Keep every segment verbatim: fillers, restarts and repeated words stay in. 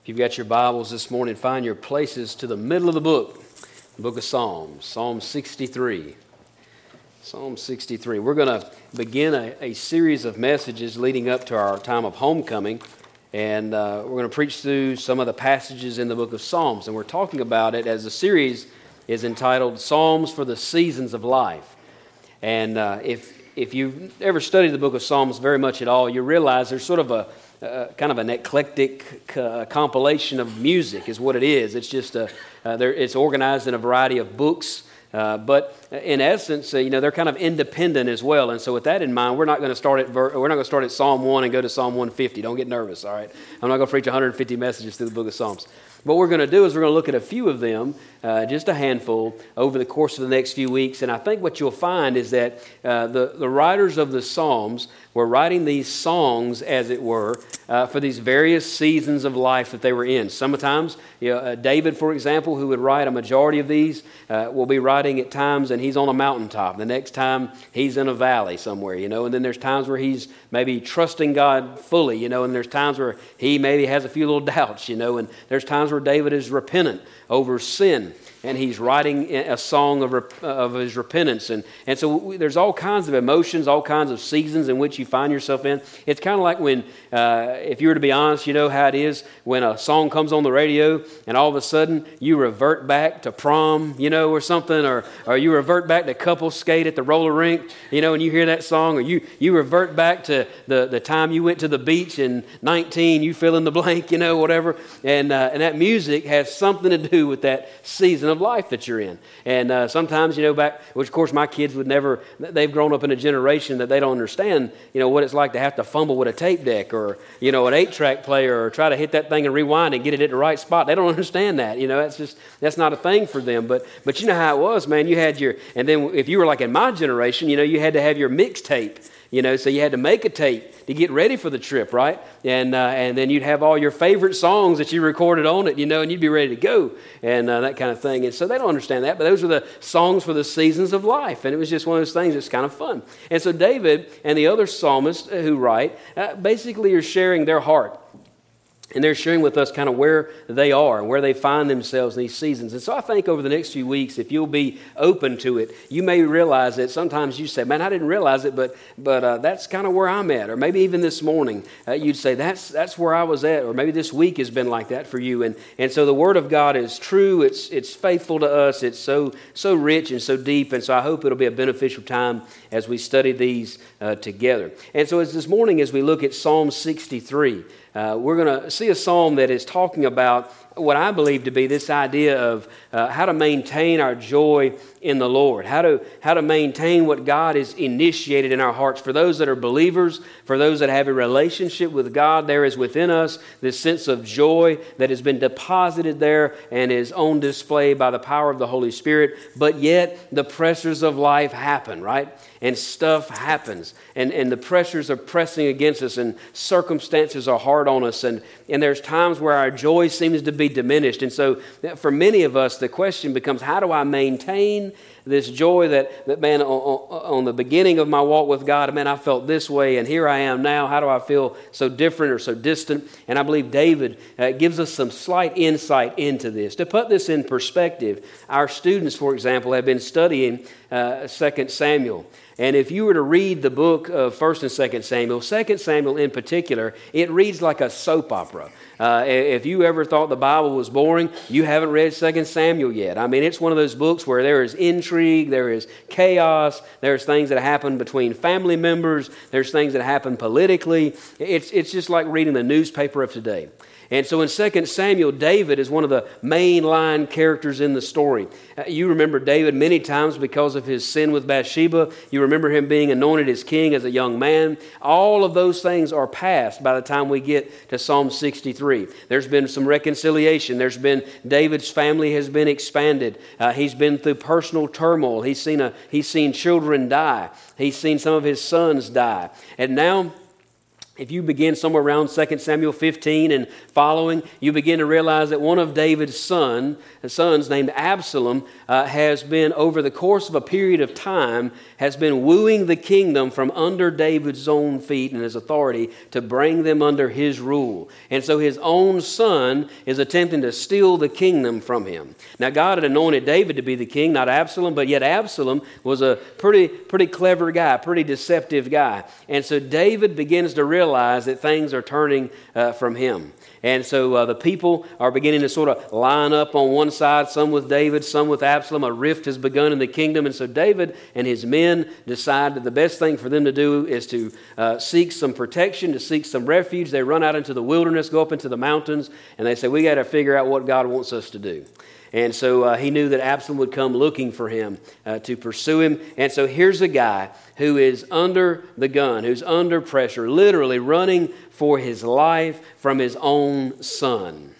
If you've got your Bibles this morning, find your places to the middle of the book, the book of Psalms, Psalm sixty-three. Psalm sixty-three. We're going to begin a, a series of messages leading up to our time of homecoming, and uh, we're going to preach through some of the passages in the book of Psalms, and we're talking about it as the series is entitled Psalms for the Seasons of Life. And uh, if, if you've ever studied the book of Psalms very much at all, you realize there's sort of a Uh, kind of an eclectic uh, compilation of music is what it is. It's just a, uh, there, it's organized in a variety of books, uh, but in essence, uh, you know, they're kind of independent as well. And so, with that in mind, we're not going to start at ver- we're not going to start at Psalm one and go to Psalm one fifty. Don't get nervous, all right? I'm not going to preach one hundred fifty messages through the book of Psalms. What we're going to do is we're going to look at a few of them, uh, just a handful, over the course of the next few weeks. And I think what you'll find is that uh, the, the writers of the Psalms were writing these songs, as it were, uh, for these various seasons of life that they were in. Sometimes, you know, uh, David, for example, who would write a majority of these, uh, will be writing at times and he's on a mountaintop. The next time he's in a valley somewhere, you know, and then there's times where he's maybe trusting God fully, you know, and there's times where he maybe has a few little doubts, you know, and there's times where David is repentant over sin, and he's writing a song of, rep- of his repentance. And, and so we, there's all kinds of emotions, all kinds of seasons in which you find yourself in. It's kind of like when, uh, if you were to be honest, you know how it is when a song comes on the radio and all of a sudden you revert back to prom, you know, or something, or, or you revert back to couples skate at the roller rink, you know, and you hear that song, or you, you revert back to the, the time you went to the beach in nineteen, you fill in the blank, you know, whatever. And, uh, and that music has something to do with that season of life that you're in. And uh, sometimes, you know, back, which of course my kids would never, they've grown up in a generation that they don't understand, you know, what it's like to have to fumble with a tape deck or, you know, an eight-track player, or try to hit that thing and rewind and get it at the right spot. They don't understand that, you know, that's just, that's not a thing for them. But, but you know how it was, man, you had your, and then if you were like in my generation, you know, you had to have your mixtape. You know, so you had to make a tape to get ready for the trip, right? And uh, and then you'd have all your favorite songs that you recorded on it, you know, and you'd be ready to go and uh, that kind of thing. And so they don't understand that, but those are the songs for the seasons of life. And it was just one of those things that's kind of fun. And so David and the other psalmists who write uh, basically are sharing their heart. And they're sharing with us kind of where they are and where they find themselves in these seasons. And so I think over the next few weeks, if you'll be open to it, you may realize that sometimes you say, man, I didn't realize it, but but uh, that's kind of where I'm at. Or maybe even this morning, uh, you'd say, that's that's where I was at. Or maybe this week has been like that for you. And and so the Word of God is true. It's it's faithful to us. It's so, so rich and so deep. And so I hope it'll be a beneficial time as we study these uh, together. And so as this morning, as we look at Psalm sixty-three, Uh, we're going to see a psalm that is talking about what I believe to be this idea of uh, how to maintain our joy in the Lord, how to how to maintain what God has initiated in our hearts. For those that are believers, for those that have a relationship with God, there is within us this sense of joy that has been deposited there and is on display by the power of the Holy Spirit. But yet the pressures of life happen, right? And stuff happens, and, and the pressures are pressing against us, and circumstances are hard on us, and, and there's times where our joy seems to be diminished. And so for many of us, the question becomes, how do I maintain this joy that, that man, on, on the beginning of my walk with God, man, I felt this way, and here I am now. How do I feel so different or so distant? And I believe David uh, gives us some slight insight into this. To put this in perspective, our students, for example, have been studying uh, Second Samuel. And if you were to read the book of First and Second Samuel, Second Samuel in particular, it reads like a soap opera. Uh, if you ever thought the Bible was boring, you haven't read Second Samuel yet. I mean, it's one of those books where there is intrigue, there is chaos, there's things that happen between family members, there's things that happen politically. It's, it's just like reading the newspaper of today. And so in Second Samuel, David is one of the mainline characters in the story. Uh, you remember David many times because of his sin with Bathsheba. You remember him being anointed as king as a young man. All of those things are past by the time we get to Psalm sixty-three. There's been some reconciliation. There's been, David's family has been expanded. Uh, he's been through personal turmoil. He's seen a, he's seen children die. He's seen some of his sons die. And now If you begin somewhere around Second Samuel fifteen and following, you begin to realize that one of David's son, sons named Absalom uh, has been, over the course of a period of time, has been wooing the kingdom from under David's own feet and his authority to bring them under his rule. And so his own son is attempting to steal the kingdom from him. Now God had anointed David to be the king, not Absalom, but yet Absalom was a pretty, pretty clever guy, pretty deceptive guy. And so David begins to realize realize that things are turning uh, from him. And so uh, the people are beginning to sort of line up on one side, some with David, some with Absalom. A rift has begun in the kingdom. And so David and his men decide that the best thing for them to do is to uh, seek some protection, to seek some refuge. They run out into the wilderness, go up into the mountains, and they say, we got to figure out what God wants us to do. And so uh, he knew that Absalom would come looking for him uh, to pursue him. And so here's a guy who is under the gun, who's under pressure, literally running for his life from his own son.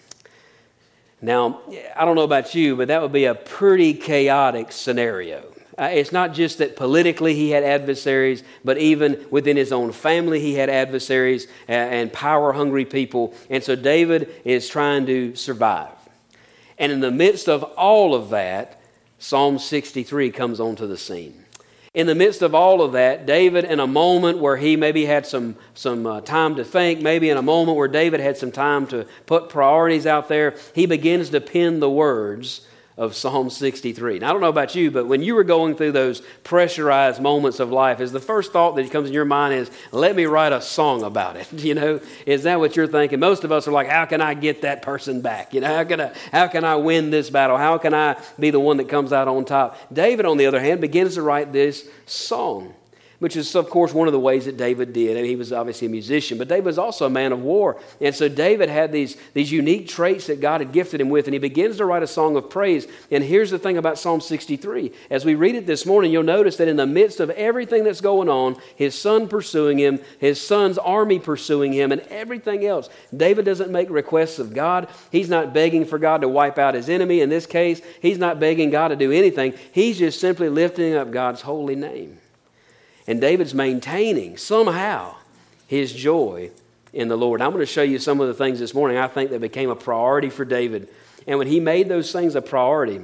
Now, I don't know about you, but that would be a pretty chaotic scenario. Uh, it's not just that politically he had adversaries, but even within his own family he had adversaries and, and power-hungry people. And so David is trying to survive. And in the midst of all of that, Psalm sixty-three comes onto the scene. In the midst of all of that, David, in a moment where he maybe had some, some uh, time to think, maybe in a moment where David had some time to put priorities out there, he begins to pen the words of Psalm sixty-three. Now, I don't know about you, but when you were going through those pressurized moments of life, is the first thought that comes in your mind is, let me write a song about it? You know, is that what you're thinking? Most of us are like, how can I get that person back? You know, how can I, how can I win this battle? How can I be the one that comes out on top? David, on the other hand, begins to write this song, which is, of course, one of the ways that David did. I mean, he was obviously a musician, but David was also a man of war. And so David had these, these unique traits that God had gifted him with, and he begins to write a song of praise. And here's the thing about Psalm sixty-three. As we read it this morning, you'll notice that in the midst of everything that's going on, his son pursuing him, his son's army pursuing him, and everything else, David doesn't make requests of God. He's not begging for God to wipe out his enemy. In this case, he's not begging God to do anything. He's just simply lifting up God's holy name. And David's maintaining somehow his joy in the Lord. I'm going to show you some of the things this morning I think that became a priority for David. And when he made those things a priority,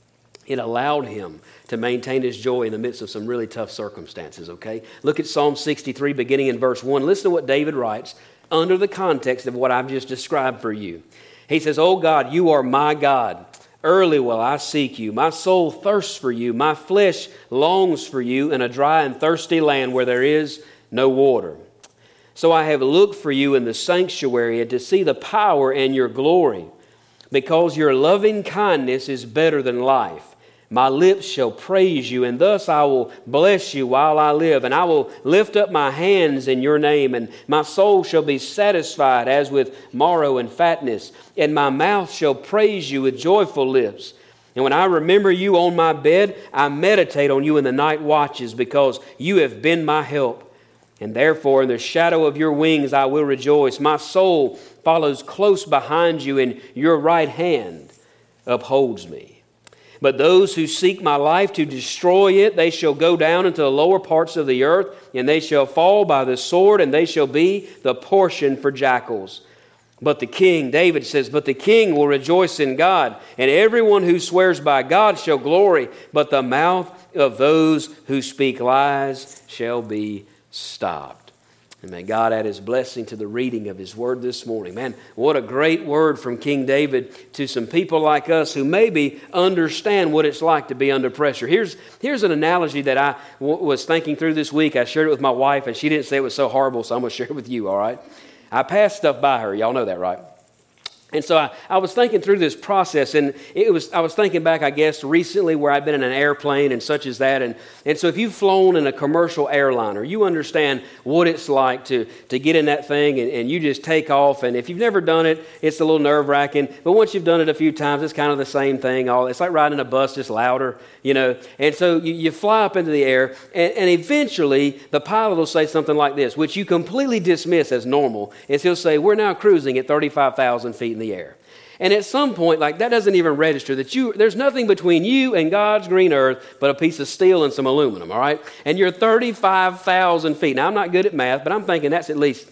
it allowed him to maintain his joy in the midst of some really tough circumstances, okay? Look at Psalm sixty-three, beginning in verse one. Listen to what David writes under the context of what I've just described for you. He says, "Oh God, you are my God. Early will I seek you. My soul thirsts for you. My flesh longs for you in a dry and thirsty land where there is no water. So I have looked for you in the sanctuary and to see the power and your glory, because your loving kindness is better than life. My lips shall praise you, and thus I will bless you while I live. And I will lift up my hands in your name, and my soul shall be satisfied as with marrow and fatness. And my mouth shall praise you with joyful lips. And when I remember you on my bed, I meditate on you in the night watches, because you have been my help. And therefore in the shadow of your wings I will rejoice. My soul follows close behind you, and your right hand upholds me. But those who seek my life to destroy it, they shall go down into the lower parts of the earth, and they shall fall by the sword, and they shall be the portion for jackals. But the king," David says, "but the king will rejoice in God, and everyone who swears by God shall glory. But the mouth of those who speak lies shall be stopped." And may God add His blessing to the reading of His Word this morning. Man, what a great word from King David to some people like us who maybe understand what it's like to be under pressure. Here's, here's an analogy that I w- was thinking through this week. I shared it with my wife, and she didn't say it was so horrible, so I'm going to share it with you, all right? I passed stuff by her. Y'all know that, right? And so I, I was thinking through this process, and it was I was thinking back, I guess, recently where I'd been in an airplane and such as that. And, and so if you've flown in a commercial airliner, you understand what it's like to, to get in that thing and, and you just take off. And if you've never done it, it's a little nerve-wracking. But once you've done it a few times, it's kind of the same thing. All It's like riding a bus, just louder, you know. And so you, you fly up into the air, and, and eventually the pilot will say something like this, which you completely dismiss as normal. And he'll say, "We're now cruising at thirty-five thousand feet in the air." And at some point, like that doesn't even register that you there's nothing between you and God's green earth but a piece of steel and some aluminum, all right? And you're thirty-five thousand feet. Now, I'm not good at math, but I'm thinking that's at least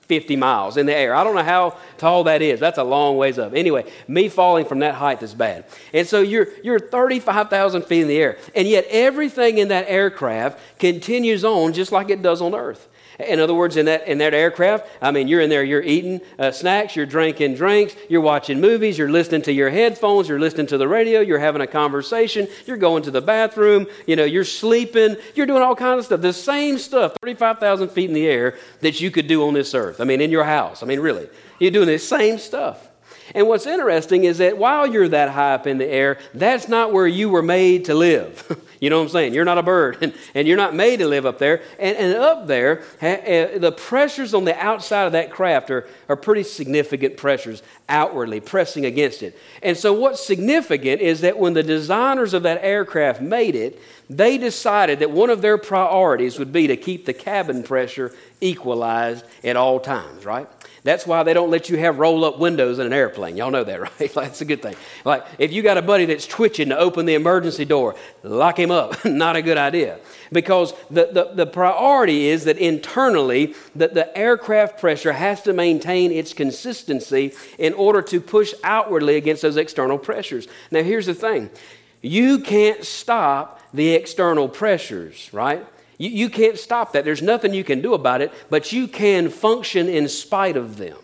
fifty miles in the air. I don't know how tall that is. That's a long ways up. Anyway, me falling from that height is bad. And so you're you're thirty-five thousand feet in the air. And yet everything in that aircraft continues on just like it does on Earth. In other words, in that in that aircraft, I mean, you're in there, you're eating uh, snacks, you're drinking drinks, you're watching movies, you're listening to your headphones, you're listening to the radio, you're having a conversation, you're going to the bathroom, you know, you're sleeping, you're doing all kinds of stuff. The same stuff, thirty-five thousand feet in the air, that you could do on this earth. I mean, in your house. I mean, really, you're doing the same stuff. And what's interesting is that while you're that high up in the air, that's not where you were made to live. You know what I'm saying? You're not a bird, and, and you're not made to live up there. And, and up there, ha, uh, the pressures on the outside of that craft are, are pretty significant pressures outwardly, pressing against it. And so what's significant is that when the designers of that aircraft made it, they decided that one of their priorities would be to keep the cabin pressure equalized at all times, right? That's why they don't let you have roll-up windows in an airplane. Y'all know that, right? That's a good thing. Like, if you got a buddy that's twitching to open the emergency door, lock him up. Not a good idea. Because the, the, the priority is that internally, that the aircraft pressure has to maintain its consistency in order to push outwardly against those external pressures. Now, here's the thing. You can't stop the external pressures, right? You, you can't stop that. There's nothing you can do about it, but you can function in spite of them.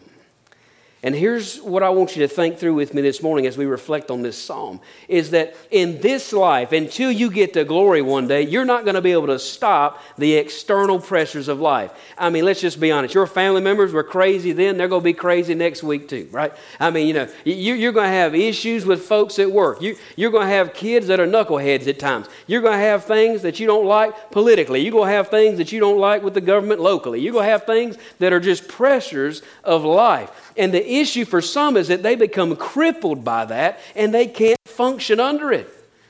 And here's what I want you to think through with me this morning as we reflect on this psalm, is that in this life, until you get to glory one day, you're not going to be able to stop the external pressures of life. I mean, let's just be honest. Your family members were crazy then. They're going to be crazy next week too, right? I mean, you know, you, you're going to have issues with folks at work. You, you're going to have kids that are knuckleheads at times. You're going to have things that you don't like politically. You're going to have things that you don't like with the government locally. You're going to have things that are just pressures of life. And the issue for some is that they become crippled by that and they can't function under it.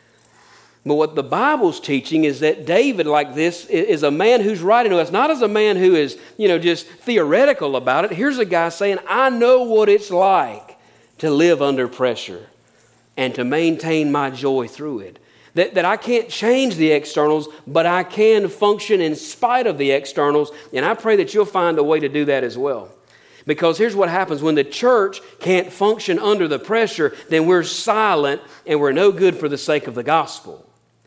But what the Bible's teaching is that David, like this, is a man who's writing to us, not as a man who is, you know, just theoretical about it. Here's a guy saying, I know what it's like to live under pressure and to maintain my joy through it. That, that I can't change the externals, but I can function in spite of the externals. And I pray that you'll find a way to do that as well. Because here's what happens when the church can't function under the pressure, then we're silent and we're no good for the sake of the gospel.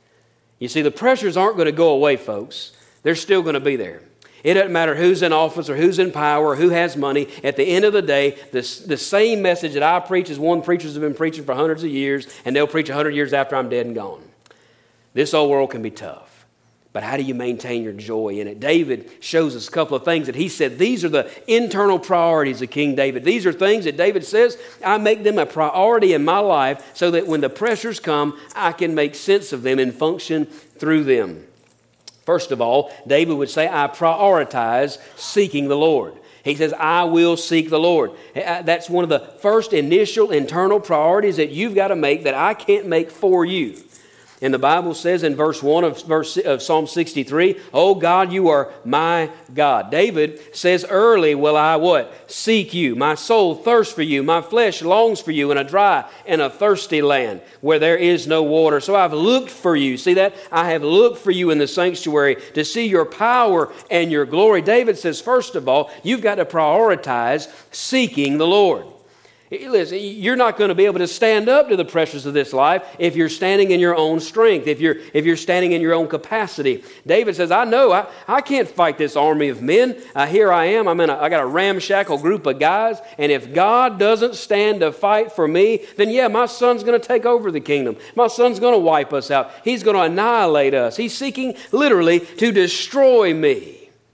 You see, the pressures aren't going to go away, folks. They're still going to be there. It doesn't matter who's in office or who's in power or who has money. At the end of the day, this, the same message that I preach is one preachers have been preaching for hundreds of years, and they'll preach one hundred years after I'm dead and gone. This old world can be tough. But how do you maintain your joy in it? David shows us a couple of things that he said, these are the internal priorities of King David. These are things that David says, I make them a priority in my life so that when the pressures come, I can make sense of them and function through them. First of all, David would say, I prioritize seeking the Lord. He says, I will seek the Lord. That's one of the first initial internal priorities that you've got to make that I can't make for you. And the Bible says in verse one of, verse, of Psalm sixty-three, oh God, you are my God. David says early, will I what? Seek you. My soul thirsts for you. My flesh longs for you in a dry and a thirsty land where there is no water. So I've looked for you. See that? I have looked for you in the sanctuary to see your power and your glory. David says, first of all, you've got to prioritize seeking the Lord. Listen, you're not going to be able to stand up to the pressures of this life if you're standing in your own strength, if you're if you're standing in your own capacity. David says, I know, I, I can't fight this army of men. Uh, here I am. I'm in a, I got a ramshackle group of guys, and if God doesn't stand to fight for me, then yeah, my son's going to take over the kingdom. My son's going to wipe us out. He's going to annihilate us. He's seeking literally to destroy me.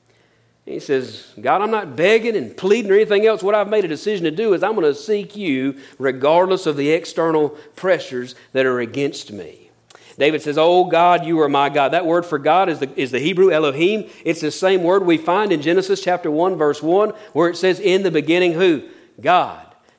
He says, God, I'm not begging and pleading or anything else. What I've made a decision to do is I'm going to seek you regardless of the external pressures that are against me. David says, oh God, you are my God. That word for God is the, is the Hebrew Elohim. It's the same word we find in Genesis chapter one, verse one, where it says, in the beginning, who? God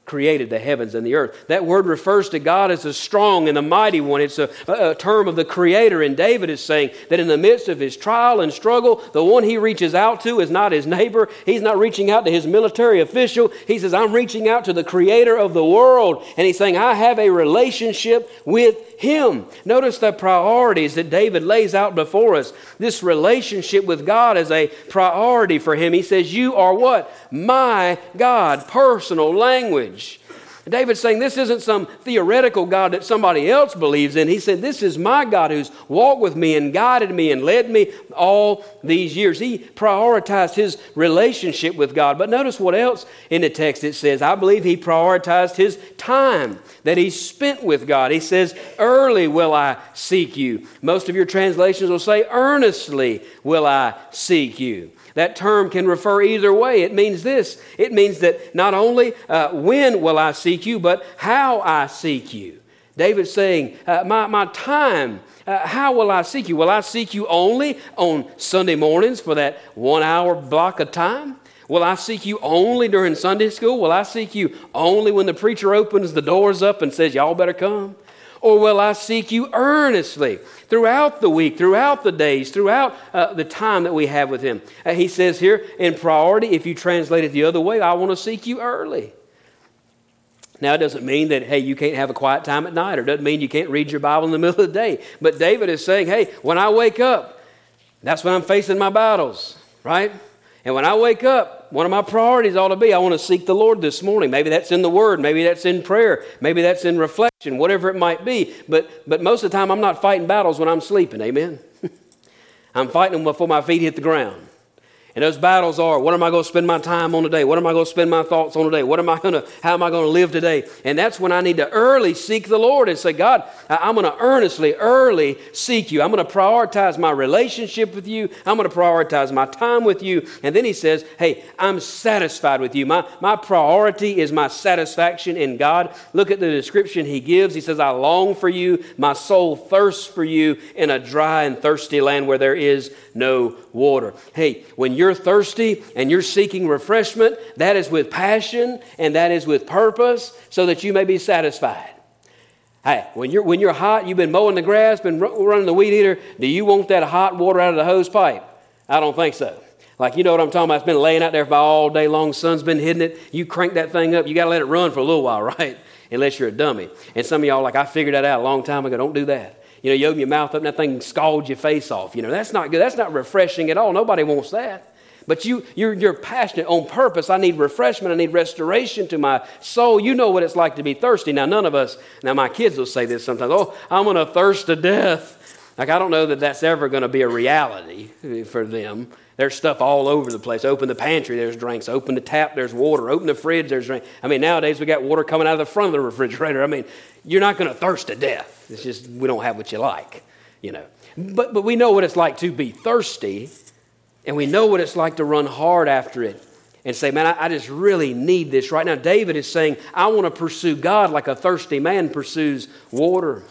created the heavens and the earth. That word refers to God as the strong and the mighty one. It's a, a term of the Creator. And David is saying that in the midst of his trial and struggle, the one he reaches out to is not his neighbor. He's not reaching out to his military official. He says, I'm reaching out to the Creator of the world. And he's saying, I have a relationship with Him. Notice the priorities that David lays out before us. This relationship with God is a priority for him. He says, you are what? My God. Personal language. David's saying this isn't some theoretical God that somebody else believes in. He said, this is my God who's walked with me and guided me and led me all these years. He prioritized his relationship with God. But notice what else in the text it says. I believe he prioritized his time that he spent with God. He says, early will I seek you. Most of your translations will say, earnestly will I seek you. That term can refer either way. It means this. It means that not only uh, when will I seek you, but how I seek you. David's saying, uh, my, my time, uh, how will I seek you? Will I seek you only on Sunday mornings for that one hour block of time? Will I seek you only during Sunday school? Will I seek you only when the preacher opens the doors up and says, y'all better come? Or will I seek you earnestly throughout the week, throughout the days, throughout uh, the time that we have with Him? Uh, he says here in priority, if you translate it the other way, I want to seek you early. Now, it doesn't mean that, hey, you can't have a quiet time at night, or it doesn't mean you can't read your Bible in the middle of the day. But David is saying, hey, when I wake up, that's when I'm facing my battles, right? And when I wake up, one of my priorities ought to be, I want to seek the Lord this morning. Maybe that's in the Word. Maybe that's in prayer. Maybe that's in reflection, whatever it might be. But but most of the time, I'm not fighting battles when I'm sleeping. Amen? I'm fighting them before my feet hit the ground. And those battles are, what am I going to spend my time on today? What am I going to spend my thoughts on today? What am I going to, how am I going to live today? And that's when I need to early seek the Lord and say, God, I'm going to earnestly, early seek you. I'm going to prioritize my relationship with you. I'm going to prioritize my time with you. And then he says, hey, I'm satisfied with you. My, my priority is my satisfaction in God. Look at the description he gives. He says, I long for you. My soul thirsts for you in a dry and thirsty land where there is no water. Hey, when you're thirsty and you're seeking refreshment, that is with passion and that is with purpose so that you may be satisfied. Hey, when you're when you're hot, you've been mowing the grass, been running the weed eater, do you want that hot water out of the hose pipe? I don't think so. Like, you know what I'm talking about? It's been laying out there for all day long. The sun's been hitting it. You crank that thing up. You got to let it run for a little while, right? Unless you're a dummy. And some of y'all are like, I figured that out a long time ago. Don't do that. You know, you open your mouth up and that thing scalds your face off. You know, that's not good. That's not refreshing at all. Nobody wants that. But you, you're, you're passionate on purpose. I need refreshment. I need restoration to my soul. You know what it's like to be thirsty. Now, none of us, now my kids will say this sometimes, oh, I'm going to thirst to death. Like, I don't know that that's ever going to be a reality for them. There's stuff all over the place. Open the pantry, there's drinks. Open the tap, there's water. Open the fridge, there's drink. I mean, nowadays we got water coming out of the front of the refrigerator. I mean, you're not going to thirst to death. It's just we don't have what you like, you know. But but we know what it's like to be thirsty, and we know what it's like to run hard after it and say, man, I, I just really need this right now. David is saying, I want to pursue God like a thirsty man pursues water.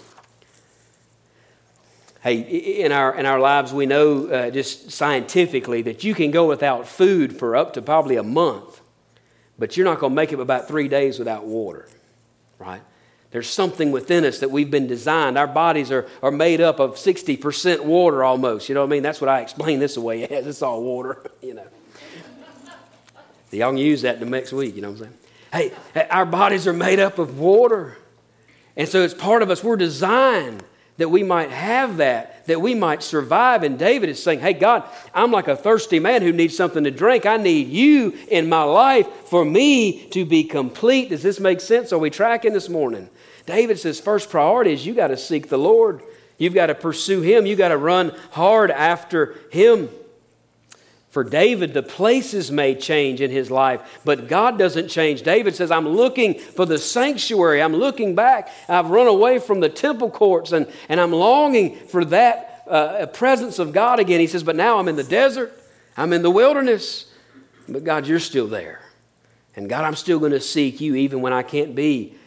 Hey, in our in our lives, we know uh, just scientifically that you can go without food for up to probably a month, but you're not going to make it about three days without water, right? There's something within us that we've been designed. Our bodies are, are made up of sixty percent water almost. You know what I mean? That's what I explain this away as. It's all water, you know. Y'all can use that the next week, you know what I'm saying? Hey, our bodies are made up of water. And so it's part of us. We're designed that we might have that, that we might survive. And David is saying, hey, God, I'm like a thirsty man who needs something to drink. I need you in my life for me to be complete. Does this make sense? Are we tracking this morning? David says first priority is you got to seek the Lord. You've got to pursue Him. You've got to run hard after Him. For David, the places may change in his life, but God doesn't change. David says, I'm looking for the sanctuary. I'm looking back. I've run away from the temple courts, and, and I'm longing for that uh, presence of God again. He says, but now I'm in the desert. I'm in the wilderness. But God, you're still there. And God, I'm still going to seek you even when I can't be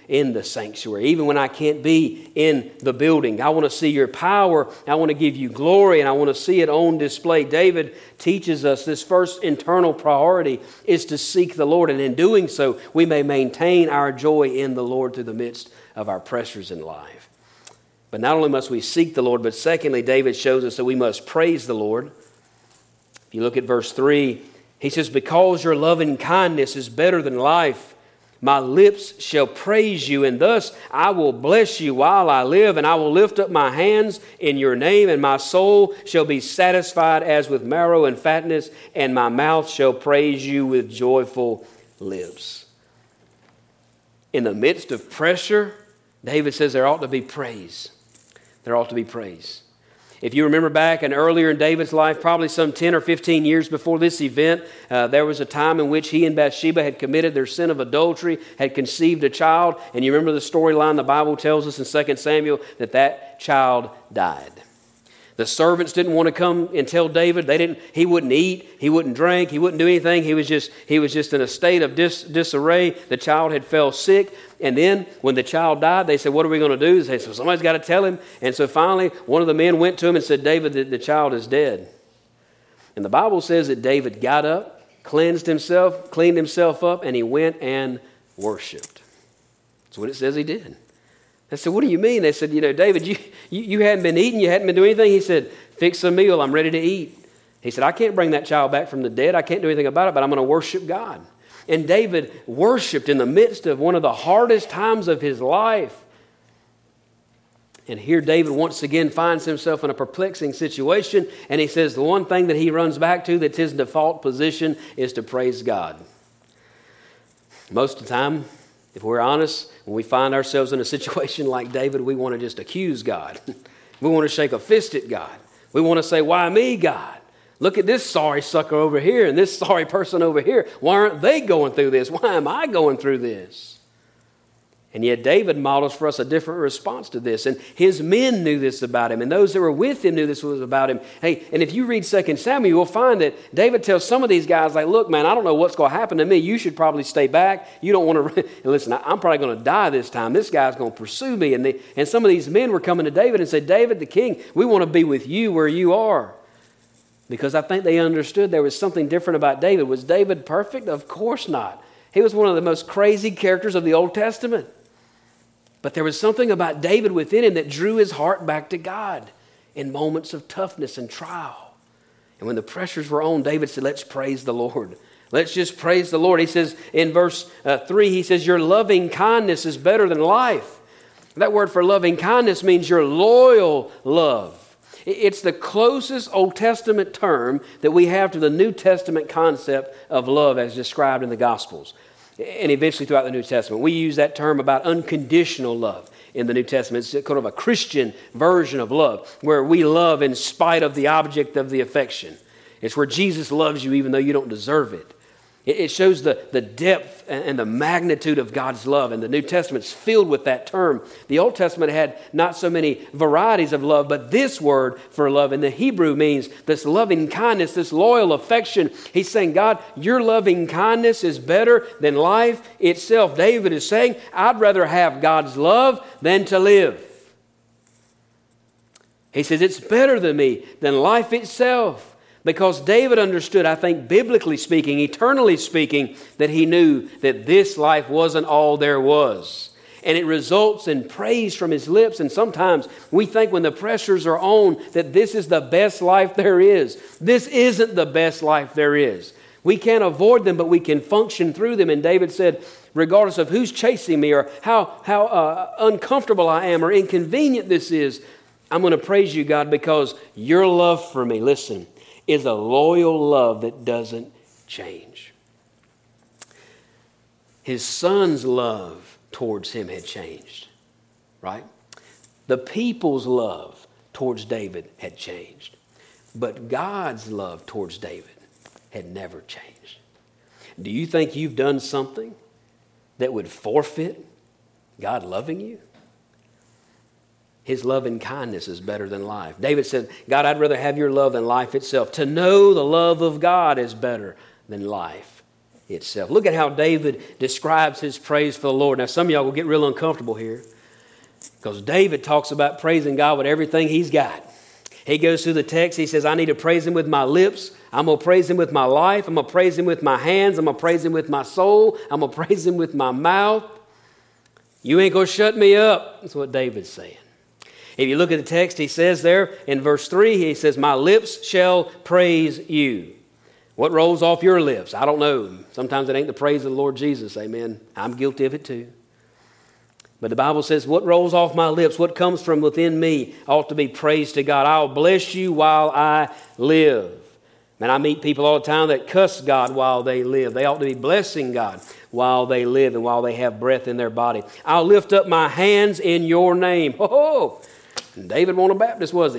in the sanctuary, even when I can't be in the building. I want to see your power. I want to give you glory, and I want to see it on display. David teaches us this first internal priority is to seek the Lord, and in doing so, we may maintain our joy in the Lord through the midst of our pressures in life. But not only must we seek the Lord, but secondly, David shows us that we must praise the Lord. If you look at verse three, he says, because your loving kindness is better than life, my lips shall praise you, and thus I will bless you while I live, and I will lift up my hands in your name, and my soul shall be satisfied as with marrow and fatness, and my mouth shall praise you with joyful lips. In the midst of pressure, David says there ought to be praise. There ought to be praise. If you remember back and earlier in David's life, probably some ten or fifteen years before this event, uh, there was a time in which he and Bathsheba had committed their sin of adultery, had conceived a child. And you remember the storyline the Bible tells us in Second Samuel that that child died. The servants didn't want to come and tell David. They didn't. He wouldn't eat. He wouldn't drink. He wouldn't do anything. He was just. He was just in a state of dis, disarray. The child had fell sick, and then when the child died, they said, "What are we going to do?" They said, well, "Somebody's got to tell him." And so finally, one of the men went to him and said, "David, the, the child is dead." And the Bible says that David got up, cleansed himself, cleaned himself up, and he went and worshipped. That's what it says he did. I said, what do you mean? They said, you know, David, you, you, you hadn't been eating, you hadn't been doing anything. He said, fix a meal, I'm ready to eat. He said, I can't bring that child back from the dead. I can't do anything about it, but I'm going to worship God. And David worshiped in the midst of one of the hardest times of his life. And here David once again finds himself in a perplexing situation. And he says the one thing that he runs back to that's his default position is to praise God. Most of the time, if we're honest, when we find ourselves in a situation like David, we want to just accuse God. We want to shake a fist at God. We want to say, why me, God? Look at this sorry sucker over here and this sorry person over here. Why aren't they going through this? Why am I going through this? And yet David models for us a different response to this. And his men knew this about him. And those that were with him knew this was about him. Hey, and if you read Second Samuel, you'll find that David tells some of these guys, like, look, man, I don't know what's going to happen to me. You should probably stay back. You don't want to, listen, I'm probably going to die this time. This guy's going to pursue me. And, they, and some of these men were coming to David and said, David, the king, we want to be with you where you are. Because I think they understood there was something different about David. Was David perfect? Of course not. He was one of the most crazy characters of the Old Testament. But there was something about David within him that drew his heart back to God in moments of toughness and trial. And when the pressures were on, David said, let's praise the Lord. Let's just praise the Lord. He says in verse uh, three, he says, your loving kindness is better than life. That word for loving kindness means your loyal love. It's the closest Old Testament term that we have to the New Testament concept of love as described in the Gospels. And eventually throughout the New Testament. We use that term about unconditional love in the New Testament. It's kind of a Christian version of love, where we love in spite of the object of the affection. It's where Jesus loves you even though you don't deserve it. It shows the, the depth and the magnitude of God's love, and the New Testament's filled with that term. The Old Testament had not so many varieties of love, but this word for love in the Hebrew means this loving kindness, this loyal affection. He's saying, God, your loving kindness is better than life itself. David is saying, I'd rather have God's love than to live. He says, it's better than me, than life itself. Because David understood, I think, biblically speaking, eternally speaking, that he knew that this life wasn't all there was. And it results in praise from his lips. And sometimes we think when the pressures are on that this is the best life there is. This isn't the best life there is. We can't avoid them, but we can function through them. And David said, regardless of who's chasing me or how, how uh, uncomfortable I am or inconvenient this is, I'm going to praise you, God, because your love for me, listen, is a loyal love that doesn't change. His son's love towards him had changed, right? The people's love towards David had changed. But God's love towards David had never changed. Do you think you've done something that would forfeit God loving you? His love and kindness is better than life. David said, God, I'd rather have your love than life itself. To know the love of God is better than life itself. Look at how David describes his praise for the Lord. Now, some of y'all will get real uncomfortable here because David talks about praising God with everything he's got. He goes through the text. He says, I need to praise Him with my lips. I'm going to praise Him with my life. I'm going to praise Him with my hands. I'm going to praise Him with my soul. I'm going to praise Him with my mouth. You ain't going to shut me up. That's what David's saying. If you look at the text, he says there in verse three, he says, my lips shall praise you. What rolls off your lips? I don't know. Sometimes it ain't the praise of the Lord Jesus. Amen. I'm guilty of it too. But the Bible says, what rolls off my lips, what comes from within me ought to be praise to God. I'll bless you while I live. Man, I meet people all the time that cuss God while they live. They ought to be blessing God while they live and while they have breath in their body. I'll lift up my hands in your name. Oh, David wasn't a Baptist, was he?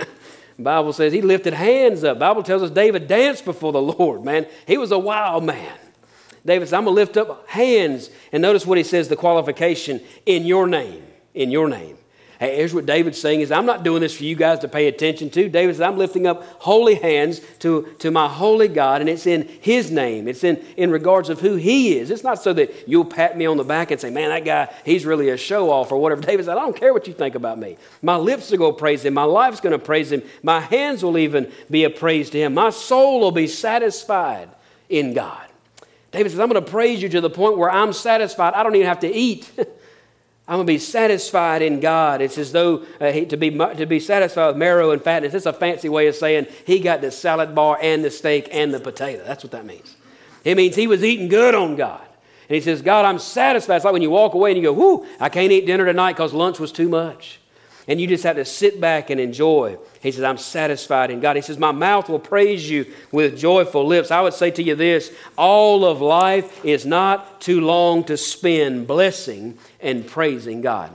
The Bible says he lifted hands up. The Bible tells us David danced before the Lord, man. He was a wild man. David said, I'm going to lift up hands. And notice what he says, the qualification, in your name, in your name. Hey, here's what David's saying is, I'm not doing this for you guys to pay attention to. David said, I'm lifting up holy hands to, to my holy God, and it's in His name. It's in, in regards of who He is. It's not so that you'll pat me on the back and say, man, that guy, he's really a show-off or whatever. David said, I don't care what you think about me. My lips are going to praise Him. My life's going to praise Him. My hands will even be a praise to Him. My soul will be satisfied in God. David says, I'm going to praise you to the point where I'm satisfied. I don't even have to eat. I'm going to be satisfied in God. It's as though uh, he, to be to be satisfied with marrow and fatness. It's a fancy way of saying he got the salad bar and the steak and the potato. That's what that means. It means he was eating good on God. And he says, God, I'm satisfied. It's like when you walk away and you go, whoo, I can't eat dinner tonight because lunch was too much. And you just have to sit back and enjoy. He says, I'm satisfied in God. He says, my mouth will praise you with joyful lips. I would say to you this, all of life is not too long to spend blessing and praising God.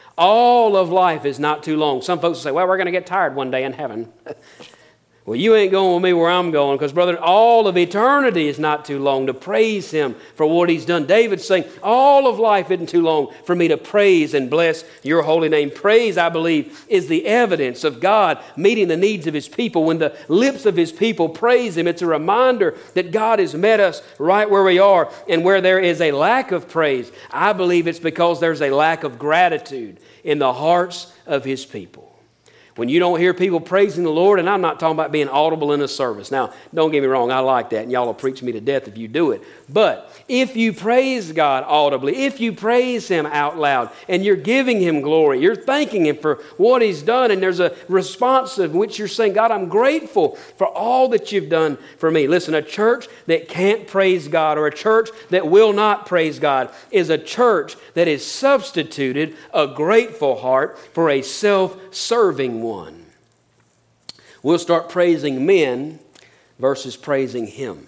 All of life is not too long. Some folks will say, well, we're going to get tired one day in heaven. Well, you ain't going with me where I'm going because, brother, all of eternity is not too long to praise Him for what He's done. David's saying, all of life isn't too long for me to praise and bless your holy name. Praise, I believe, is the evidence of God meeting the needs of His people. When the lips of His people praise Him, it's a reminder that God has met us right where we are. And where there is a lack of praise, I believe it's because there's a lack of gratitude in the hearts of His people. When you don't hear people praising the Lord, and I'm not talking about being audible in a service. Now, don't get me wrong, I like that, and y'all will preach me to death if you do it. But if you praise God audibly, if you praise Him out loud, and you're giving Him glory, you're thanking Him for what He's done, and there's a response in which you're saying, God, I'm grateful for all that you've done for me. Listen, a church that can't praise God or a church that will not praise God is a church that has substituted a grateful heart for a self-serving one. We'll start praising men versus praising Him.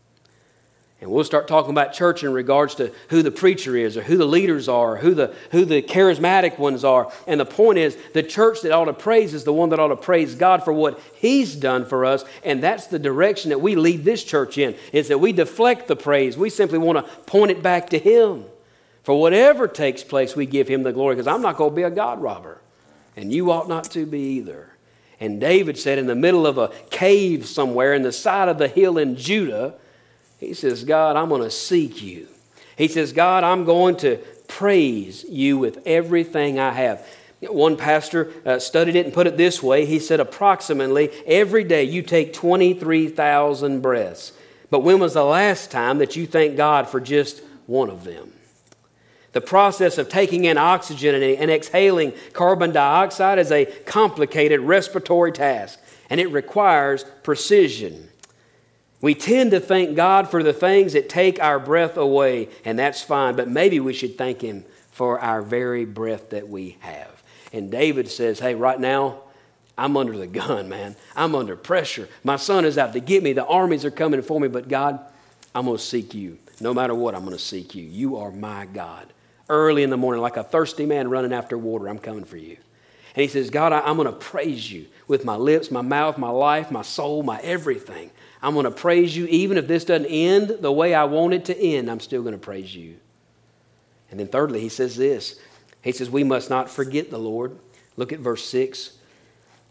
And we'll start talking about church in regards to who the preacher is or who the leaders are, or who the who the charismatic ones are. And the point is, the church that ought to praise is the one that ought to praise God for what He's done for us. And that's the direction that we lead this church in, is that we deflect the praise. We simply want to point it back to Him. For whatever takes place, we give Him the glory, because I'm not going to be a God robber. And you ought not to be either. And David said, in the middle of a cave somewhere in the side of the hill in Judah, he says, God, I'm going to seek you. He says, God, I'm going to praise you with everything I have. One pastor uh, studied it and put it this way. He said, approximately every day you take twenty-three thousand breaths. But when was the last time that you thanked God for just one of them? The process of taking in oxygen and exhaling carbon dioxide is a complicated respiratory task, and it requires precision. We tend to thank God for the things that take our breath away, and that's fine, but maybe we should thank Him for our very breath that we have. And David says, hey, right now, I'm under the gun, man. I'm under pressure. My son is out to get me. The armies are coming for me, but God, I'm going to seek you. No matter what, I'm going to seek you. You are my God. Early in the morning, like a thirsty man running after water, I'm coming for you. And he says, God, I, I'm going to praise you with my lips, my mouth, my life, my soul, my everything. I'm going to praise you. Even if this doesn't end the way I want it to end, I'm still going to praise you. And then thirdly, he says this. He says, we must not forget the Lord. Look at verse six.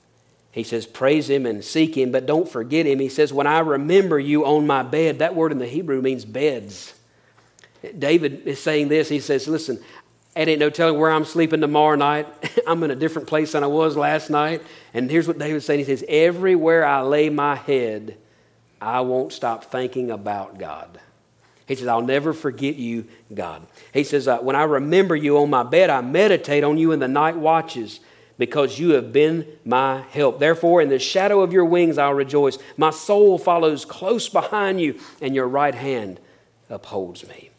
He says, praise him and seek him, but don't forget him. He says, when I remember you on my bed, that word in the Hebrew means beds. David is saying this. He says, listen, it ain't no telling where I'm sleeping tomorrow night. I'm in a different place than I was last night. And here's what David's saying. He says, everywhere I lay my head, I won't stop thinking about God. He says, I'll never forget you, God. He says, uh, when I remember you on my bed, I meditate on you in the night watches because you have been my help. Therefore, in the shadow of your wings, I'll rejoice. My soul follows close behind you, and your right hand upholds me.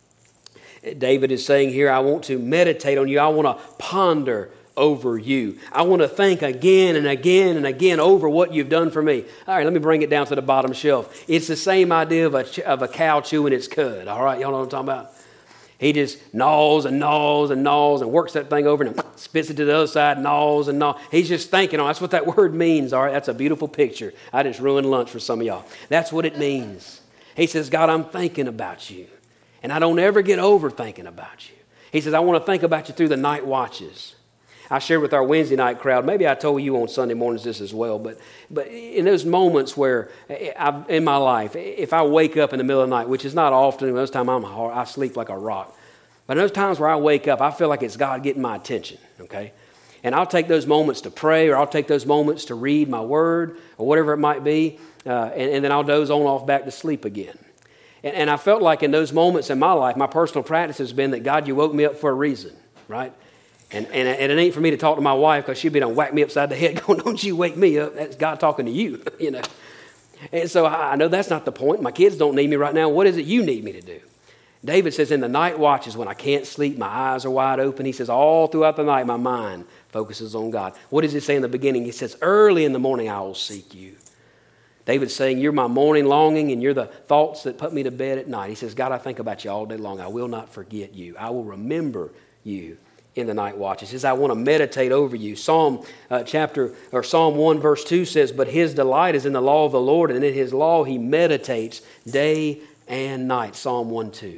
David is saying here, I want to meditate on you. I want to ponder over you. I want to think again and again and again over what you've done for me. All right, let me bring it down to the bottom shelf. It's the same idea of a, of a cow chewing its cud. All right, y'all know what I'm talking about? He just gnaws and gnaws and gnaws and works that thing over and spits it to the other side, gnaws and gnaws. He's just thinking, oh, that's what that word means. All right, that's a beautiful picture. I just ruined lunch for some of y'all. That's what it means. He says, God, I'm thinking about you. And I don't ever get over thinking about you. He says, I want to think about you through the night watches. I shared with our Wednesday night crowd, maybe I told you on Sunday mornings this as well, but but in those moments where I, in my life, if I wake up in the middle of the night, which is not often, most of the time I'm hard, I sleep like a rock. But in those times where I wake up, I feel like it's God getting my attention, okay? And I'll take those moments to pray, or I'll take those moments to read my word, or whatever it might be, uh, and, and then I'll doze on off back to sleep again. And, and I felt like in those moments in my life, my personal practice has been that, God, you woke me up for a reason, right? And, and, and it ain't for me to talk to my wife because she'd be done whack me upside the head going, don't you wake me up. That's God talking to you, you know. And so I, I know that's not the point. My kids don't need me right now. What is it you need me to do? David says, in the night watches when I can't sleep, my eyes are wide open. He says, all throughout the night, my mind focuses on God. What does he say in the beginning? He says, early in the morning, I will seek you. David's saying, you're my morning longing and you're the thoughts that put me to bed at night. He says, God, I think about you all day long. I will not forget you. I will remember you in the night watches. He says, I want to meditate over you. Psalm uh, chapter or Psalm one verse two says, but his delight is in the law of the Lord, and in his law he meditates day and night. Psalm one two.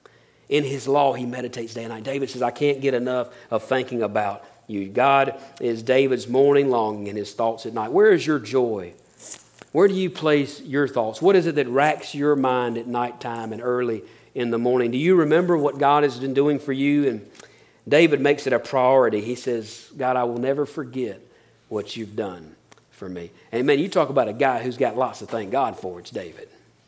In his law he meditates day and night. David says, I can't get enough of thinking about you. God is David's morning longing and his thoughts at night. Where is your joy? Where do you place your thoughts? What is it that racks your mind at nighttime and early in the morning? Do you remember what God has been doing for you? And David makes it a priority. He says, God, I will never forget what you've done for me. And man, you talk about a guy who's got lots to thank God for. It's David.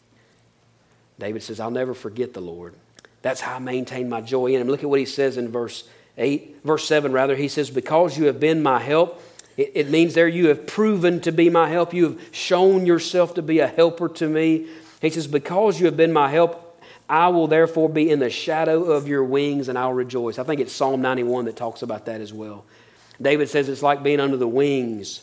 David says, I'll never forget the Lord. That's how I maintain my joy in him. Look at what he says in verse eight, verse seven rather. He says, because you have been my help. It, it means there you have proven to be my help. You have shown yourself to be a helper to me. He says, because you have been my help, I will therefore be in the shadow of your wings and I'll rejoice. I think it's Psalm ninety-one that talks about that as well. David says it's like being under the wings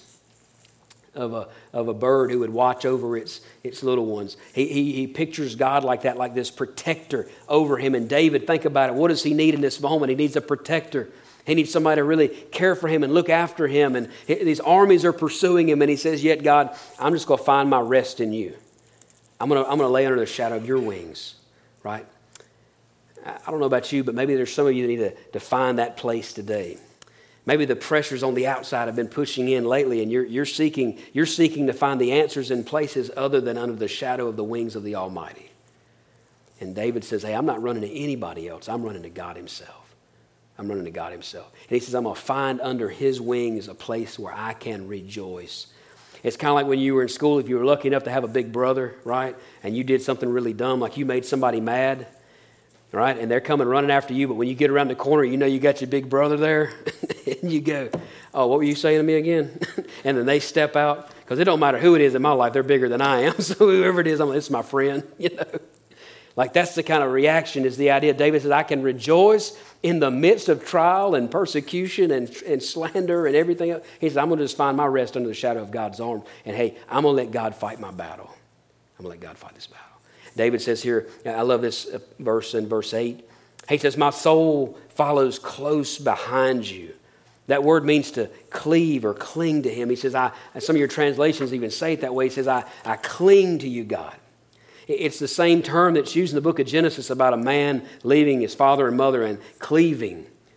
of a, of a bird who would watch over its, its little ones. He, he, he pictures God like that, like this protector over him. And David, think about it. What does he need in this moment? He needs a protector. He needs somebody to really care for him and look after him. And these armies are pursuing him. And he says, yet God, I'm just going to find my rest in you. I'm going to, I'm going to lay under the shadow of your wings. Right? I don't know about you, but maybe there's some of you that need to, to find that place today. Maybe the pressures on the outside have been pushing in lately, and you're, you're seeking you're seeking to find the answers in places other than under the shadow of the wings of the Almighty. And David says, hey, I'm not running to anybody else. I'm running to God himself. I'm running to God himself. And he says, I'm going to find under his wings a place where I can rejoice. It's kind of like when you were in school, if you were lucky enough to have a big brother, right? And you did something really dumb, like you made somebody mad, right? And they're coming running after you, but when you get around the corner, you know you got your big brother there, and you go, oh, what were you saying to me again? And then they step out, because it don't matter who it is in my life, they're bigger than I am, so whoever it is, I'm like, it's my friend, you know? Like that's the kind of reaction is the idea. David says, I can rejoice in the midst of trial and persecution and, and slander and everything else. He says, I'm going to just find my rest under the shadow of God's arm. And hey, I'm going to let God fight my battle. I'm going to let God fight this battle. David says here, I love this verse in verse eight. He says, my soul follows close behind you. That word means to cleave or cling to him. He says, I, some of your translations even say it that way. He says, I, I cling to you, God. It's the same term that's used in the book of Genesis about a man leaving his father and mother and cleaving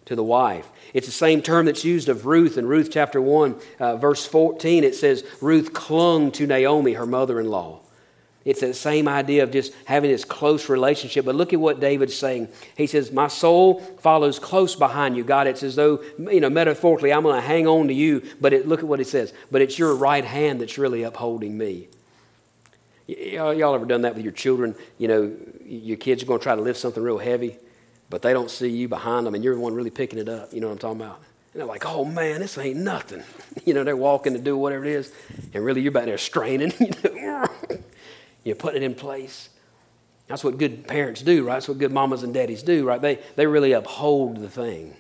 to the wife. It's the same term that's used of Ruth in Ruth chapter one, uh, verse fourteen. It says, Ruth clung to Naomi, her mother-in-law. It's that same idea of just having this close relationship. But look at what David's saying. He says, my soul follows close behind you. God, it's as though, you know, metaphorically, I'm going to hang on to you. But it, look at what he says. But it's your right hand that's really upholding me. Y'all, y'all ever done that with your children? You know, your kids are going to try to lift something real heavy, but they don't see you behind them, and you're the one really picking it up. You know what I'm talking about? And they're like, oh, man, this ain't nothing. You know, they're walking to do whatever it is, and really you're back there straining. You know? You're putting it in place. That's what good parents do, right? That's what good mamas and daddies do, right? They, they really uphold the thing.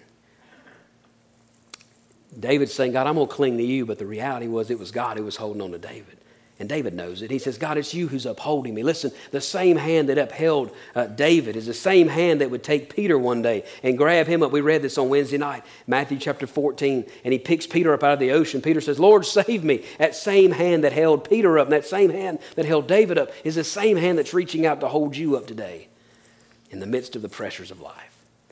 David's saying, God, I'm going to cling to you, but the reality was it was God who was holding on to David. And David knows it. He says, God, it's you who's upholding me. Listen, the same hand that upheld uh, David is the same hand that would take Peter one day and grab him up. We read this on Wednesday night, Matthew chapter fourteen, and he picks Peter up out of the ocean. Peter says, Lord, save me. That same hand that held Peter up and that same hand that held David up is the same hand that's reaching out to hold you up today in the midst of the pressures of life.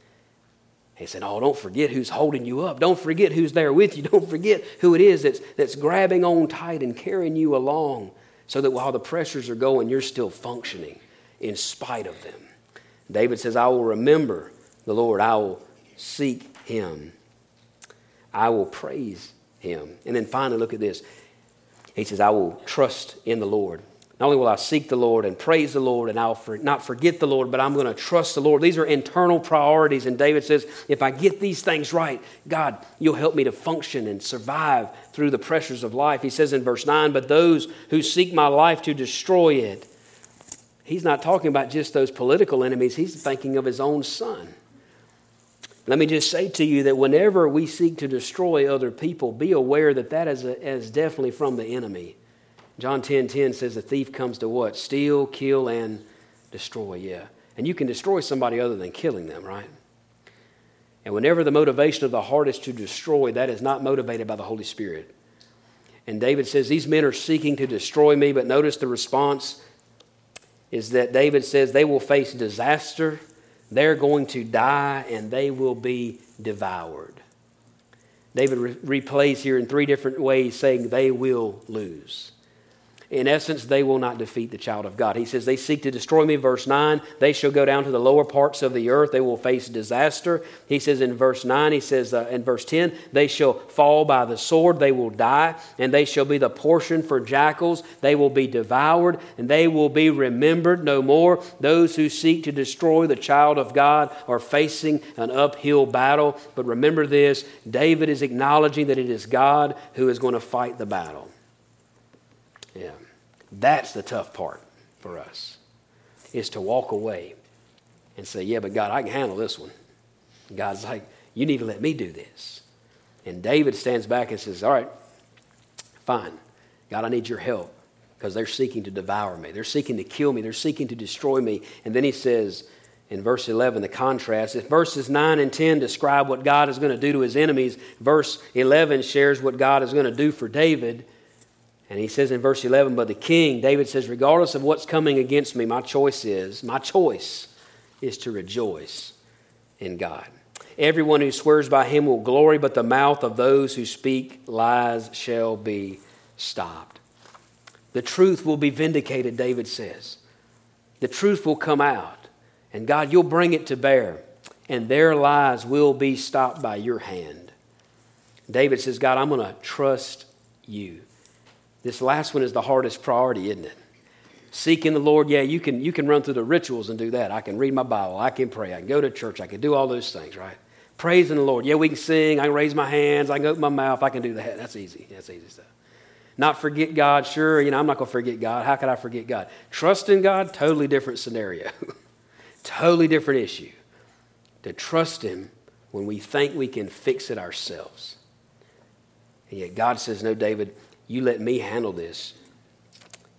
He said, oh, don't forget who's holding you up. Don't forget who's there with you. Don't forget who it is that's, that's grabbing on tight and carrying you along so that while the pressures are going, you're still functioning in spite of them. David says, I will remember the Lord. I will seek him. I will praise him. And then finally, look at this. He says, I will trust in the Lord. Not only will I seek the Lord and praise the Lord, and I'll for, not forget the Lord, but I'm going to trust the Lord. These are internal priorities. And David says, if I get these things right, God, you'll help me to function and survive through the pressures of life. He says in verse nine, but those who seek my life to destroy it. He's not talking about just those political enemies. He's thinking of his own son. Let me just say to you that whenever we seek to destroy other people, be aware that that is, a, is definitely from the enemy. John ten ten says the thief comes to what? Steal, kill, and destroy. Yeah. And you can destroy somebody other than killing them, right? And whenever the motivation of the heart is to destroy, that is not motivated by the Holy Spirit. And David says, these men are seeking to destroy me, but notice the response is that David says they will face disaster, they're going to die, and they will be devoured. David re- replays here in three different ways saying they will lose. In essence, they will not defeat the child of God. He says, they seek to destroy me, verse nine. They shall go down to the lower parts of the earth. They will face disaster. He says in verse nine, he says uh, in verse ten, they shall fall by the sword. They will die, and they shall be the portion for jackals. They will be devoured, and they will be remembered no more. Those who seek to destroy the child of God are facing an uphill battle. But remember this, David is acknowledging that it is God who is going to fight the battle. Yeah, that's the tough part for us, is to walk away and say, yeah, but God, I can handle this one. God's like, you need to let me do this. And David stands back and says, all right, fine. God, I need your help because they're seeking to devour me. They're seeking to kill me. They're seeking to destroy me. And then he says in verse eleven, the contrast, if verses nine and ten describe what God is going to do to his enemies, verse eleven shares what God is going to do for David. And he says in verse eleven, but the king, David says, regardless of what's coming against me, my choice is, my choice is to rejoice in God. Everyone who swears by him will glory, but the mouth of those who speak lies shall be stopped. The truth will be vindicated, David says. The truth will come out, and God, you'll bring it to bear, and their lies will be stopped by your hand. David says, God, I'm going to trust you. This last one is the hardest priority, isn't it? Seeking the Lord, yeah, you can you can run through the rituals and do that. I can read my Bible. I can pray. I can go to church. I can do all those things, right? Praising the Lord. Yeah, we can sing. I can raise my hands. I can open my mouth. I can do that. That's easy. That's easy stuff. Not forget God. Sure, you know, I'm not going to forget God. How could I forget God? Trust in God, totally different scenario. Totally different issue. To trust him when we think we can fix it ourselves. And yet God says, no, David, you let me handle this.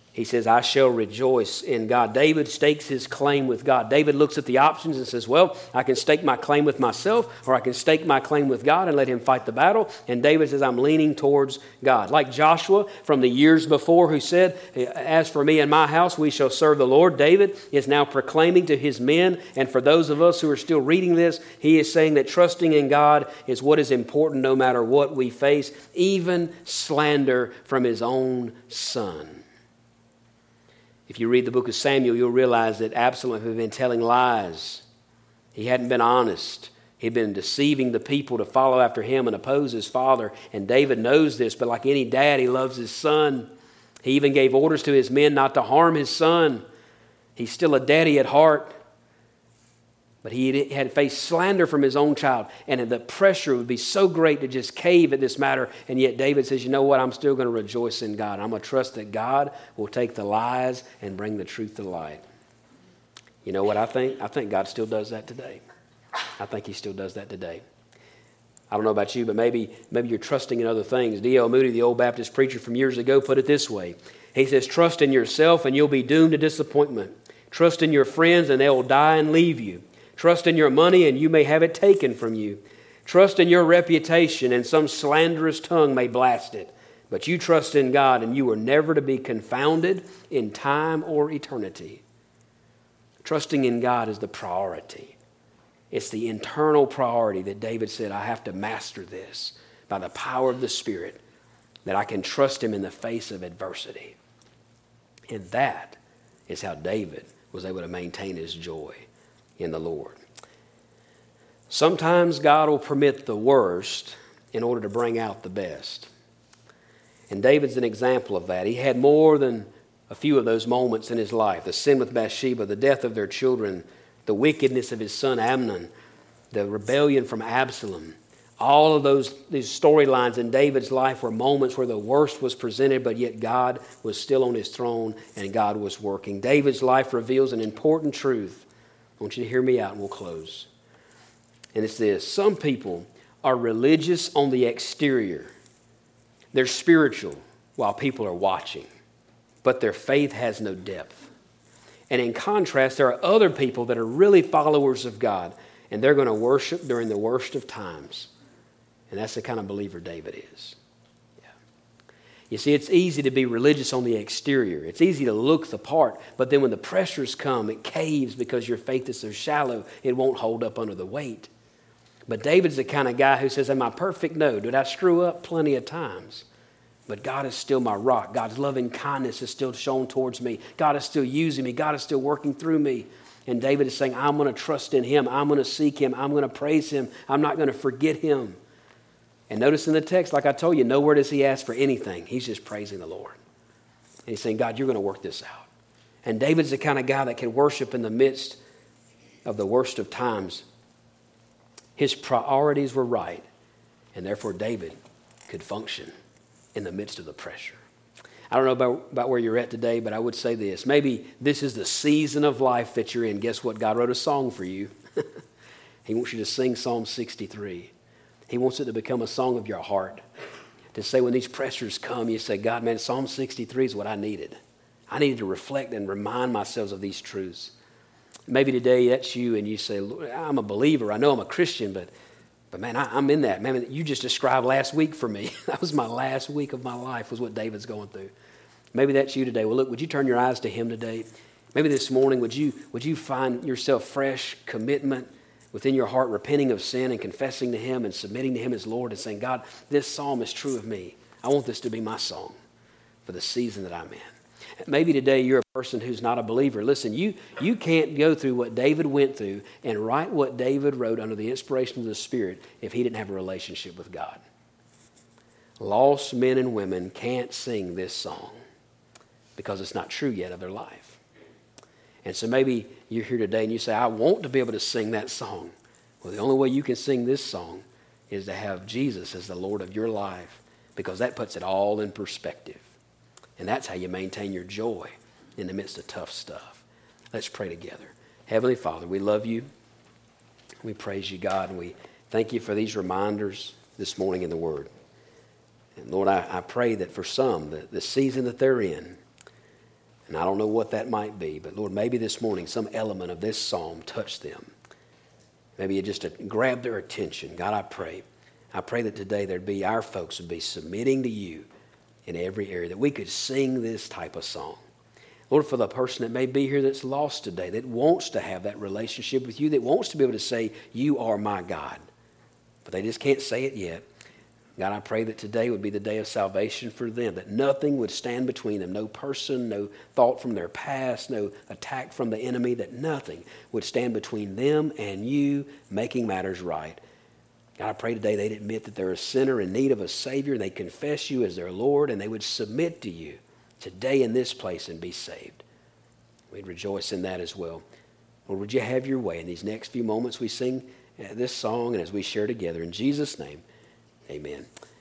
He says, I shall rejoice in God. David stakes his claim with God. David looks at the options and says, well, I can stake my claim with myself, or I can stake my claim with God and let him fight the battle. And David says, I'm leaning towards God. Like Joshua from the years before, who said, as for me and my house, we shall serve the Lord. David is now proclaiming to his men, and for those of us who are still reading this, he is saying that trusting in God is what is important no matter what we face, even slander from his own son. If you read the book of Samuel, you'll realize that Absalom had been telling lies. He hadn't been honest. He'd been deceiving the people to follow after him and oppose his father. And David knows this, but like any dad, he loves his son. He even gave orders to his men not to harm his son. He's still a daddy at heart. But he had faced slander from his own child. And the pressure would be so great to just cave at this matter. And yet David says, you know what? I'm still going to rejoice in God. I'm going to trust that God will take the lies and bring the truth to light. You know what I think? I think God still does that today. I think he still does that today. I don't know about you, but maybe, maybe you're trusting in other things. D L Moody, the old Baptist preacher from years ago, put it this way. He says, trust in yourself and you'll be doomed to disappointment. Trust in your friends and they will die and leave you. Trust in your money and you may have it taken from you. Trust in your reputation and some slanderous tongue may blast it. But you trust in God and you are never to be confounded in time or eternity. Trusting in God is the priority. It's the internal priority that David said, I have to master this by the power of the Spirit, that I can trust him in the face of adversity. And that is how David was able to maintain his joy in the Lord. Sometimes God will permit the worst in order to bring out the best. And David's an example of that. He had more than a few of those moments in his life. The sin with Bathsheba, the death of their children, the wickedness of his son Amnon, the rebellion from Absalom. All of those these storylines in David's life were moments where the worst was presented, but yet God was still on his throne and God was working. David's life reveals an important truth. I want you to hear me out and we'll close. And it's this. Some people are religious on the exterior. They're spiritual while people are watching, but their faith has no depth. And in contrast, there are other people that are really followers of God, and they're going to worship during the worst of times. And that's the kind of believer David is. You see, it's easy to be religious on the exterior. It's easy to look the part, but then when the pressures come, it caves because your faith is so shallow, it won't hold up under the weight. But David's the kind of guy who says, am I perfect? No. Did I screw up? Plenty of times. But God is still my rock. God's loving kindness is still shown towards me. God is still using me. God is still working through me. And David is saying, I'm going to trust in him. I'm going to seek him. I'm going to praise him. I'm not going to forget him. And notice in the text, like I told you, nowhere does he ask for anything. He's just praising the Lord. And he's saying, God, you're going to work this out. And David's the kind of guy that can worship in the midst of the worst of times. His priorities were right, and therefore David could function in the midst of the pressure. I don't know about, about where you're at today, but I would say this. Maybe this is the season of life that you're in. Guess what? God wrote a song for you. He wants you to sing Psalm sixty-three. He wants it to become a song of your heart. To say when these pressures come, you say, God, man, Psalm sixty-three is what I needed. I needed to reflect and remind myself of these truths. Maybe today that's you and you say, I'm a believer. I know I'm a Christian, but but man, I, I'm in that. Man, you just described last week for me. That was my last week of my life was what David's going through. Maybe that's you today. Well, look, would you turn your eyes to him today? Maybe this morning, would you would you find yourself fresh commitment within your heart, repenting of sin and confessing to him and submitting to him as Lord and saying, God, this psalm is true of me. I want this to be my song for the season that I'm in. Maybe today you're a person who's not a believer. Listen, you, you can't go through what David went through and write what David wrote under the inspiration of the Spirit if he didn't have a relationship with God. Lost men and women can't sing this song because it's not true yet of their life. And so maybe you're here today and you say, I want to be able to sing that song. Well, the only way you can sing this song is to have Jesus as the Lord of your life, because that puts it all in perspective. And that's how you maintain your joy in the midst of tough stuff. Let's pray together. Heavenly Father, we love you. We praise you, God, and we thank you for these reminders this morning in the Word. And Lord, I, I pray that for some, the, the season that they're in, And I don't know what that might be, but Lord, maybe this morning some element of this psalm touched them. Maybe it just grabbed their attention. God, I pray. I pray that today there'd be, our folks would be submitting to you in every area, that we could sing this type of song. Lord, for the person that may be here that's lost today, that wants to have that relationship with you, that wants to be able to say, you are my God, but they just can't say it yet. God, I pray that today would be the day of salvation for them, that nothing would stand between them, no person, no thought from their past, no attack from the enemy, that nothing would stand between them and you making matters right. God, I pray today they'd admit that they're a sinner in need of a Savior, and they confess you as their Lord, and they would submit to you today in this place and be saved. We'd rejoice in that as well. Lord, would you have your way in these next few moments we sing this song and as we share together. In Jesus' name, amen.